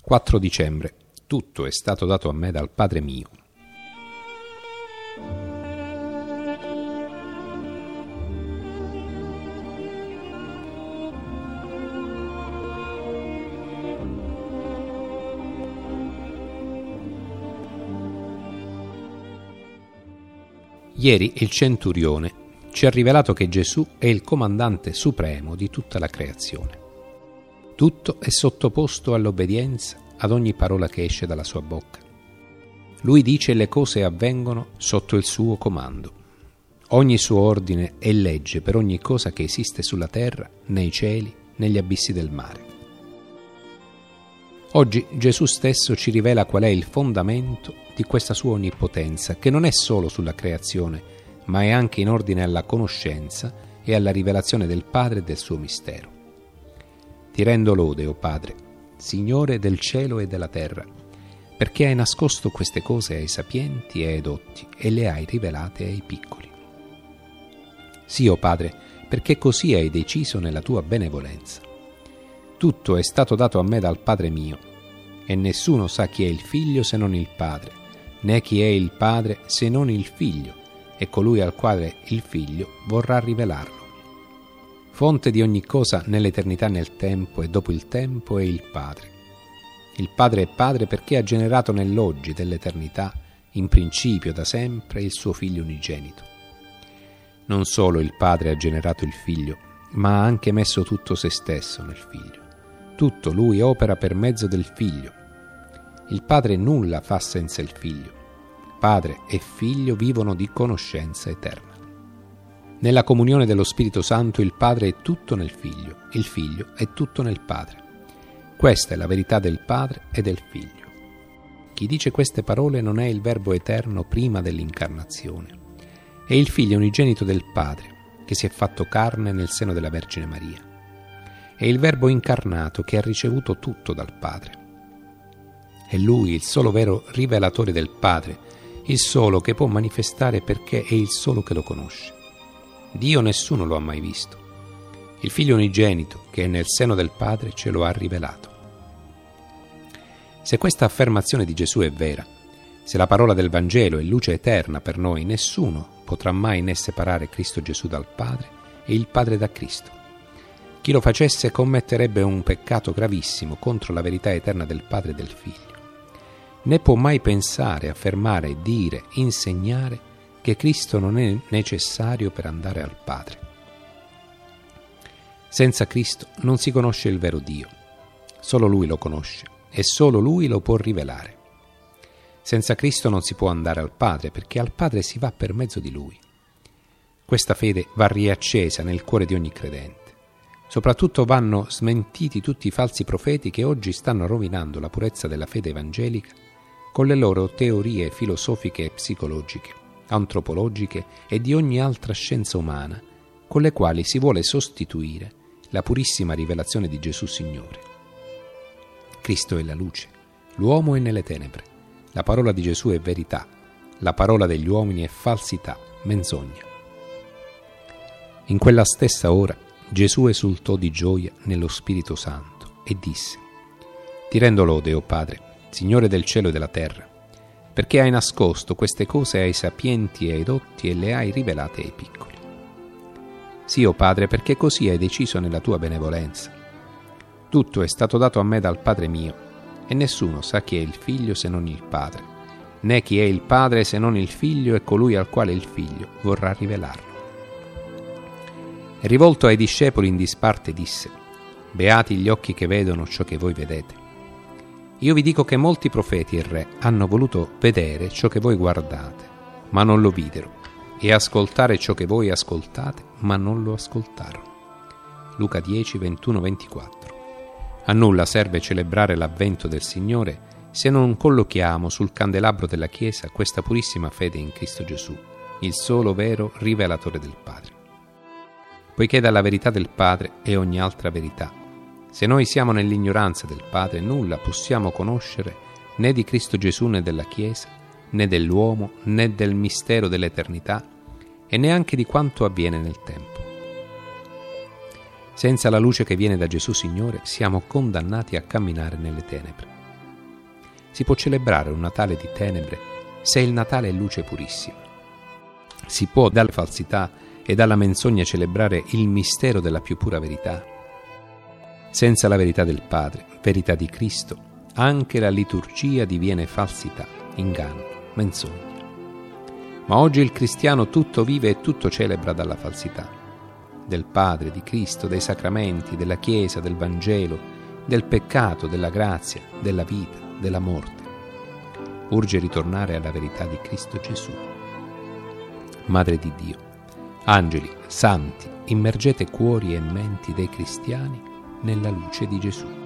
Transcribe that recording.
4 dicembre. Tutto è stato dato a me dal Padre mio. Ieri il centurione ci ha rivelato che Gesù è il comandante supremo di tutta la creazione. Tutto è sottoposto all'obbedienza ad ogni parola che esce dalla sua bocca. Lui dice le cose avvengono sotto il suo comando. Ogni suo ordine è legge per ogni cosa che esiste sulla terra, nei cieli, negli abissi del mare. Oggi Gesù stesso ci rivela qual è il fondamento di questa sua onnipotenza, che non è solo sulla creazione, ma è anche in ordine alla conoscenza e alla rivelazione del Padre e del suo mistero. Ti rendo lode, o Padre, Signore del cielo e della terra, perché hai nascosto queste cose ai sapienti e ai dotti e le hai rivelate ai piccoli. Sì, o Padre, perché così hai deciso nella tua benevolenza. Tutto è stato dato a me dal Padre mio, e nessuno sa chi è il Figlio se non il Padre, né chi è il Padre se non il Figlio, e colui al quale il Figlio vorrà rivelarlo. Fonte di ogni cosa nell'eternità, nel tempo e dopo il tempo è il Padre. Il Padre è Padre perché ha generato nell'oggi dell'eternità, in principio da sempre, il suo Figlio unigenito. Non solo il Padre ha generato il Figlio, ma ha anche messo tutto se stesso nel Figlio. Tutto Lui opera per mezzo del Figlio. Il Padre nulla fa senza il Figlio. Padre e Figlio vivono di conoscenza eterna. Nella comunione dello Spirito Santo il Padre è tutto nel Figlio, il Figlio è tutto nel Padre. Questa è la verità del Padre e del Figlio. Chi dice queste parole non è il Verbo eterno prima dell'incarnazione. È il Figlio unigenito del Padre, che si è fatto carne nel seno della Vergine Maria. È il Verbo incarnato che ha ricevuto tutto dal Padre. È Lui il solo vero rivelatore del Padre, il solo che può manifestare perché è il solo che lo conosce. Dio nessuno lo ha mai visto. Il Figlio unigenito, che è nel seno del Padre, ce lo ha rivelato. Se questa affermazione di Gesù è vera, se la parola del Vangelo è luce eterna per noi, nessuno potrà mai né separare Cristo Gesù dal Padre e il Padre da Cristo. Chi lo facesse commetterebbe un peccato gravissimo contro la verità eterna del Padre e del Figlio. Né può mai pensare, affermare, dire, insegnare che Cristo non è necessario per andare al Padre. Senza Cristo non si conosce il vero Dio. Solo Lui lo conosce e solo Lui lo può rivelare. Senza Cristo non si può andare al Padre, perché al Padre si va per mezzo di Lui. Questa fede va riaccesa nel cuore di ogni credente. Soprattutto vanno smentiti tutti i falsi profeti che oggi stanno rovinando la purezza della fede evangelica con le loro teorie filosofiche e psicologiche, antropologiche e di ogni altra scienza umana, con le quali si vuole sostituire la purissima rivelazione di Gesù Signore. Cristo è la luce, l'uomo è nelle tenebre, la parola di Gesù è verità, la parola degli uomini è falsità, menzogna. In quella stessa ora Gesù esultò di gioia nello Spirito Santo e disse: Ti rendo lode, o Padre, Signore del cielo e della terra, perché hai nascosto queste cose ai sapienti e ai dotti e le hai rivelate ai piccoli. Sì, o Padre, perché così hai deciso nella tua benevolenza. Tutto è stato dato a me dal Padre mio, e nessuno sa chi è il Figlio se non il Padre, né chi è il Padre se non il Figlio e colui al quale il Figlio vorrà rivelarlo. E rivolto ai discepoli in disparte disse: Beati gli occhi che vedono ciò che voi vedete. Io vi dico che molti profeti e re hanno voluto vedere ciò che voi guardate, ma non lo videro, e ascoltare ciò che voi ascoltate, ma non lo ascoltarono. Luca 10, 21-24. A nulla serve celebrare l'avvento del Signore se non collochiamo sul candelabro della Chiesa questa purissima fede in Cristo Gesù, il solo vero rivelatore del Padre. Poiché dalla verità del Padre è ogni altra verità. Se noi siamo nell'ignoranza del Padre, nulla possiamo conoscere né di Cristo Gesù né della Chiesa, né dell'uomo, né del mistero dell'eternità, e neanche di quanto avviene nel tempo. Senza la luce che viene da Gesù Signore, siamo condannati a camminare nelle tenebre. Si può celebrare un Natale di tenebre se il Natale è luce purissima. Si può dalla falsità e dalla menzogna celebrare il mistero della più pura verità. Senza la verità del Padre, verità di Cristo, anche la liturgia diviene falsità, inganno, menzogna. Ma oggi il cristiano tutto vive e tutto celebra dalla falsità, del Padre, di Cristo, dei sacramenti, della Chiesa, del Vangelo, del peccato, della grazia, della vita, della morte. Urge ritornare alla verità di Cristo Gesù. Madre di Dio, angeli, santi, immergete cuori e menti dei cristiani nella luce di Gesù.